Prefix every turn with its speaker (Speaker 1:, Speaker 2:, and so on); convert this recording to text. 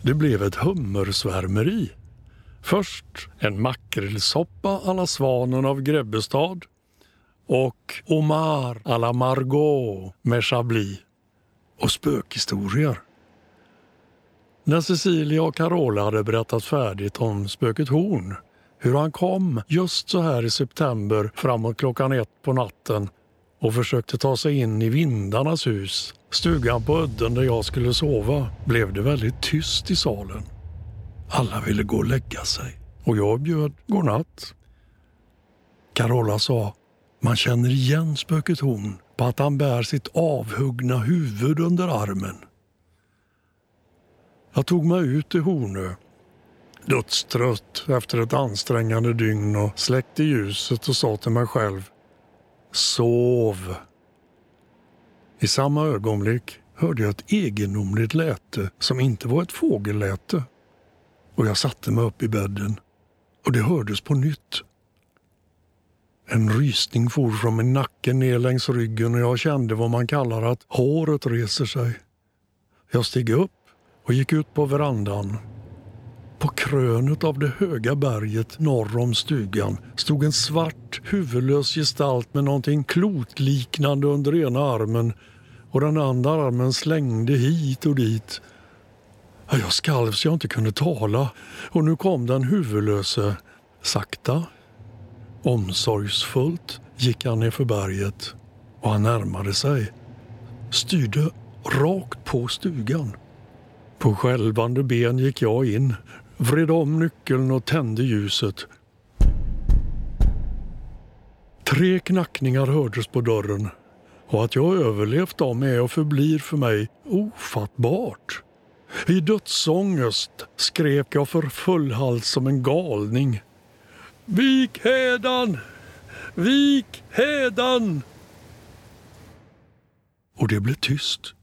Speaker 1: Det blev ett hummersvärmeri. Först en makrillsoppa à la Svanen av Grebbestad och Omar à la Margot med Chablis och spökhistorier. När Cecilia och Carola hade berättat färdigt om spöket Horn, hur han kom just så här i september framåt 1:00 på natten och försökte ta sig in i vindarnas hus, stugan på udden där jag skulle sova, blev det väldigt tyst i salen. Alla ville gå och lägga sig och jag bjöd godnatt. Carola sa, man känner igen spöket Horn på att han bär sitt avhuggna huvud under armen. Jag tog mig ut till Hornö, dödstrött efter ett ansträngande dygn, och släckte ljuset och sa till mig själv, sov. I samma ögonblick hörde jag ett egendomligt läte som inte var ett fågelläte. Och jag satte mig upp i bädden och det hördes på nytt. En rysning for från min nacke ner längs ryggen och jag kände vad man kallar att håret reser sig. Jag steg upp och gick ut på verandan. På krönet av det höga berget norr om stugan stod en svart, huvudlös gestalt med någonting klotliknande under ena armen och den andra armen slängde hit och dit. Jag skalv så jag inte kunde tala och nu kom den huvudlöse. Sakta, omsorgsfullt gick han ner för berget och han närmade sig. Styrde rakt på stugan. På skälvande ben gick jag in, vred om nyckeln och tände ljuset. 3 knackningar hördes på dörren och att jag överlevt dem är och förblir för mig ofattbart. I dödsångest skrek jag för full hals som en galning. Vik hädan! Vik hädan! Och det blev tyst.